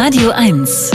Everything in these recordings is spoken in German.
Radio 1.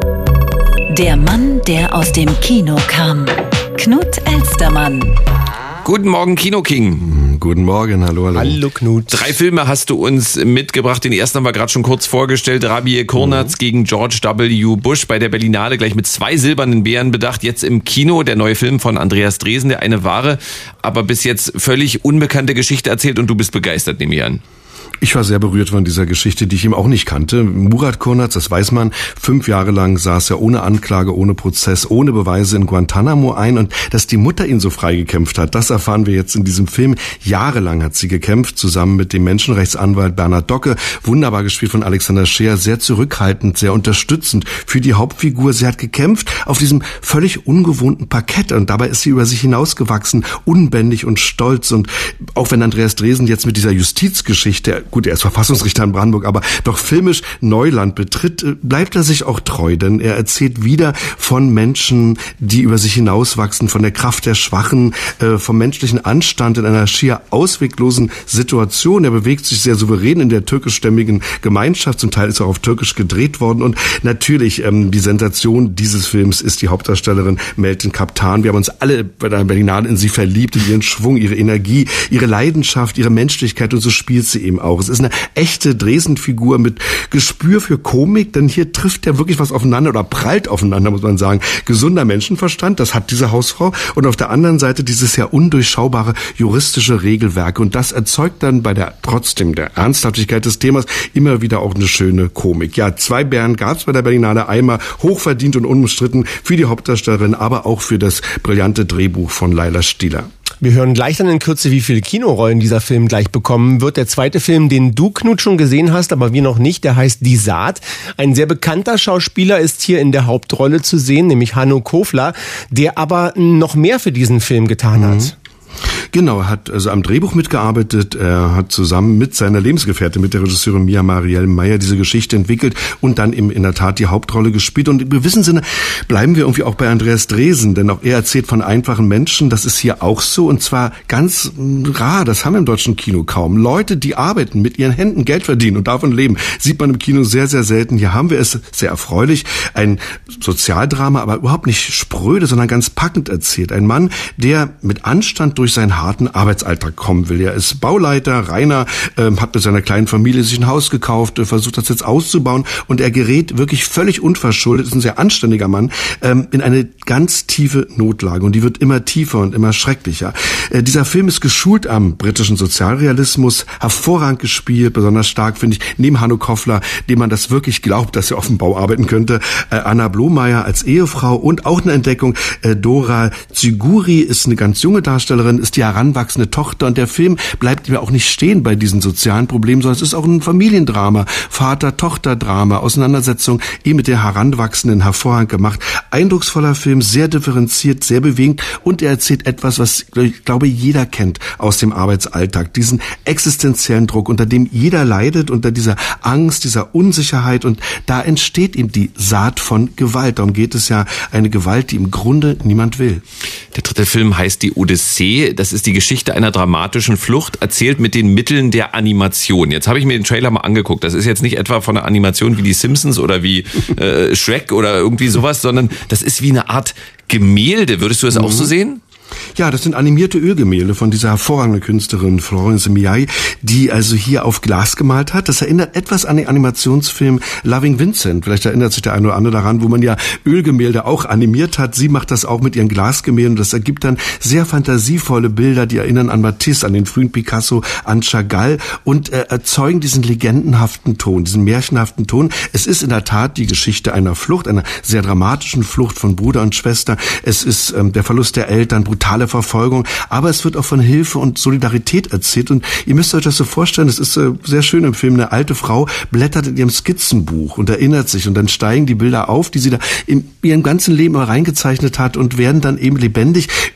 Der Mann, der aus dem Kino kam. Knut Elstermann. Guten Morgen, Kino King. Guten Morgen, hallo. Hallo Knut. 3 Filme hast du uns mitgebracht. Den ersten haben wir gerade schon kurz vorgestellt. Rabie Kurnac gegen George W. Bush bei der Berlinale, gleich mit 2 silbernen Bären bedacht. Jetzt im Kino der neue Film von Andreas Dresen, der eine wahre, aber bis jetzt völlig unbekannte Geschichte erzählt, und du bist begeistert, nehme ich an. Ich war sehr berührt von dieser Geschichte, die ich ihm auch nicht kannte. Murat Kurnac, das weiß man, 5 Jahre lang saß er ohne Anklage, ohne Prozess, ohne Beweise in Guantanamo ein, und dass die Mutter ihn so frei gekämpft hat, das erfahren wir jetzt in diesem Film. Jahrelang hat sie gekämpft, zusammen mit dem Menschenrechtsanwalt Bernhard Docke, wunderbar gespielt von Alexander Scheer, sehr zurückhaltend, sehr unterstützend für die Hauptfigur. Sie hat gekämpft auf diesem völlig ungewohnten Parkett, und dabei ist sie über sich hinausgewachsen, unbändig und stolz. Und auch wenn Andreas Dresen jetzt mit dieser Justizgeschichte, gut, er ist Verfassungsrichter in Brandenburg, aber doch filmisch Neuland betritt, bleibt er sich auch treu, denn er erzählt wieder von Menschen, die über sich hinauswachsen, von der Kraft der Schwachen, vom menschlichen Anstand in einer schier ausweglosen Situation. Er bewegt sich sehr souverän in der türkischstämmigen Gemeinschaft, zum Teil ist er auf Türkisch gedreht worden, und natürlich die Sensation dieses Films ist die Hauptdarstellerin Meltem Kaptan. Wir haben uns alle bei der Berlinale in sie verliebt, in ihren Schwung, ihre Energie, ihre Leidenschaft, ihre Menschlichkeit, und so spielt sie eben auch. Es ist eine echte Dresen-Figur mit Gespür für Komik, denn hier trifft ja wirklich was aufeinander oder prallt aufeinander, muss man sagen. Gesunder Menschenverstand, das hat diese Hausfrau, und auf der anderen Seite dieses ja undurchschaubare juristische Regelwerk, und das erzeugt dann bei der trotzdem der Ernsthaftigkeit des Themas immer wieder auch eine schöne Komik. Ja, 2 Bären gab es bei der Berlinale, einmal hochverdient und unumstritten für die Hauptdarstellerin, aber auch für das brillante Drehbuch von Laila Stieler. Wir hören gleich dann in Kürze, wie viele Kinorollen dieser Film gleich bekommen wird. Der zweite Film, den du, Knut, schon gesehen hast, aber wir noch nicht, der heißt Die Saat. Ein sehr bekannter Schauspieler ist hier in der Hauptrolle zu sehen, nämlich Hanno Kofler, der aber noch mehr für diesen Film getan hat. Genau, er hat also am Drehbuch mitgearbeitet, er hat zusammen mit seiner Lebensgefährtin, mit der Regisseurin Mia Marielle Meyer, diese Geschichte entwickelt und dann in der Tat die Hauptrolle gespielt. Und im gewissen Sinne bleiben wir irgendwie auch bei Andreas Dresen, denn auch er erzählt von einfachen Menschen, das ist hier auch so, und zwar ganz rar, das haben wir im deutschen Kino kaum. Leute, die arbeiten, mit ihren Händen Geld verdienen und davon leben, sieht man im Kino sehr, sehr selten. Hier haben wir es sehr erfreulich, ein Sozialdrama, aber überhaupt nicht spröde, sondern ganz packend erzählt. Ein Mann, der mit Anstand durch seinen harten Arbeitsalltag kommen will. Er ist Bauleiter, Rainer, hat mit seiner kleinen Familie sich ein Haus gekauft, versucht das jetzt auszubauen, und er gerät wirklich völlig unverschuldet, ist ein sehr anständiger Mann, in eine ganz tiefe Notlage, und die wird immer tiefer und immer schrecklicher. Dieser Film ist geschult am britischen Sozialrealismus, hervorragend gespielt, besonders stark finde ich, neben Hanno Kofler, dem man das wirklich glaubt, dass er auf dem Bau arbeiten könnte, Anna Blomeyer als Ehefrau, und auch eine Entdeckung, Dora Zyguri ist eine ganz junge Darstellerin, ist die heranwachsende Tochter, und der Film bleibt mir auch nicht stehen bei diesen sozialen Problemen, sondern es ist auch ein Familiendrama, Vater-Tochter-Drama, Auseinandersetzung eben mit der Heranwachsenden, hervorragend gemacht. Eindrucksvoller Film, sehr differenziert, sehr bewegend, und er erzählt etwas, was ich glaube jeder kennt aus dem Arbeitsalltag, diesen existenziellen Druck, unter dem jeder leidet, unter dieser Angst, dieser Unsicherheit, und da entsteht ihm die Saat von Gewalt. Darum geht es ja, eine Gewalt, die im Grunde niemand will. Der dritte Film heißt Die Odyssee. Das ist die Geschichte einer dramatischen Flucht, erzählt mit den Mitteln der Animation. Jetzt habe ich mir den Trailer mal angeguckt. Das ist jetzt nicht etwa von einer Animation wie die Simpsons oder wie Shrek oder irgendwie sowas, sondern das ist wie eine Art Gemälde. Würdest du das auch so sehen? Ja, das sind animierte Ölgemälde von dieser hervorragenden Künstlerin Florence Miai, die also hier auf Glas gemalt hat. Das erinnert etwas an den Animationsfilm Loving Vincent. Vielleicht erinnert sich der eine oder andere daran, wo man ja Ölgemälde auch animiert hat. Sie macht das auch mit ihren Glasgemälden. Das ergibt dann sehr fantasievolle Bilder, die erinnern an Matisse, an den frühen Picasso, an Chagall, und erzeugen diesen legendenhaften Ton, diesen märchenhaften Ton. Es ist in der Tat die Geschichte einer Flucht, einer sehr dramatischen Flucht von Bruder und Schwester. Es ist der Verlust der Eltern, brutale Verfolgung, aber es wird auch von Hilfe und Solidarität erzählt, und ihr müsst euch das so vorstellen, es ist sehr schön im Film, eine alte Frau blättert in ihrem Skizzenbuch und erinnert sich, und dann steigen die Bilder auf, die sie da in ihrem ganzen Leben reingezeichnet hat, und werden dann eben lebendig. Übrigens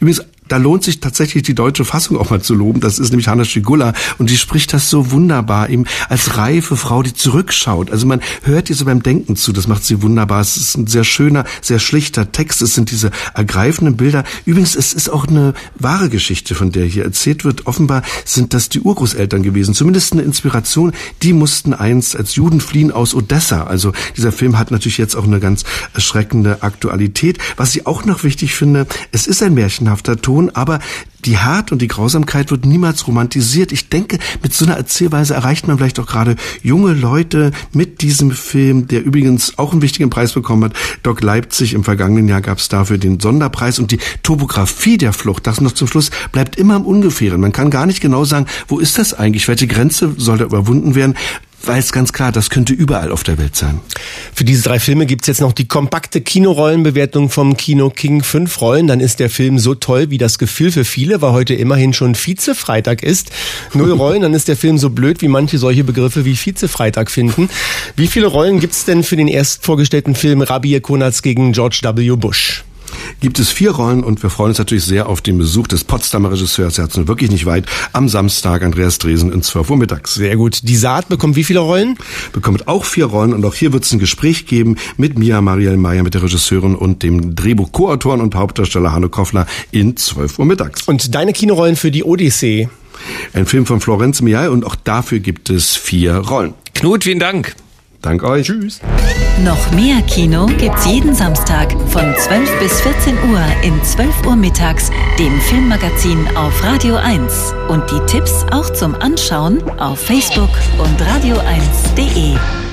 da lohnt sich tatsächlich die deutsche Fassung auch mal zu loben. Das ist nämlich Hanna Schygulla und die spricht das so wunderbar, eben als reife Frau, die zurückschaut. Also man hört ihr so beim Denken zu, das macht sie wunderbar. Es ist ein sehr schöner, sehr schlichter Text, es sind diese ergreifenden Bilder. Übrigens, es ist auch eine wahre Geschichte, von der hier erzählt wird. Offenbar sind das die Urgroßeltern gewesen, zumindest eine Inspiration. Die mussten einst als Juden fliehen aus Odessa. Also dieser Film hat natürlich jetzt auch eine ganz erschreckende Aktualität. Was ich auch noch wichtig finde, es ist ein märchenhafter Ton, aber die Tat und die Grausamkeit wird niemals romantisiert. Ich denke, mit so einer Erzählweise erreicht man vielleicht auch gerade junge Leute mit diesem Film, der übrigens auch einen wichtigen Preis bekommen hat. Doc Leipzig, im vergangenen Jahr gab es dafür den Sonderpreis. Und die Topografie der Flucht, das noch zum Schluss, bleibt immer im Ungefähren. Man kann gar nicht genau sagen, wo ist das eigentlich? Welche Grenze soll da überwunden werden? Weil es ganz klar, das könnte überall auf der Welt sein. Für diese 3 Filme gibt's jetzt noch die kompakte Kinorollenbewertung vom Kino King. 5 Rollen, dann ist der Film so toll wie das Gefühl für viele, weil heute immerhin schon Vize-Freitag ist. 0 Rollen, dann ist der Film so blöd, wie manche solche Begriffe wie Vize-Freitag finden. Wie viele Rollen gibt's denn für den erst vorgestellten Film Rabir Konatz gegen George W. Bush? Gibt es 4 Rollen und wir freuen uns natürlich sehr auf den Besuch des Potsdamer Regisseurs, er hat es wirklich nicht weit, am Samstag Andreas Dresen um 12 Uhr mittags. Sehr gut. Die Saat bekommt wie viele Rollen? Bekommt auch 4 Rollen und auch hier wird es ein Gespräch geben mit Mia Mariel Mayer, mit der Regisseurin und dem Drehbuch-Co-Autoren und Hauptdarsteller Hanno Koffler in 12 Uhr mittags. Und deine Kinorollen für die Odyssee? Ein Film von Florenz Mial und auch dafür gibt es 4 Rollen. Knut, vielen Dank. Dank euch. Tschüss. Noch mehr Kino gibt's jeden Samstag von 12 bis 14 Uhr in 12 Uhr mittags, dem Filmmagazin auf Radio 1. Und die Tipps auch zum Anschauen auf Facebook und radio1.de.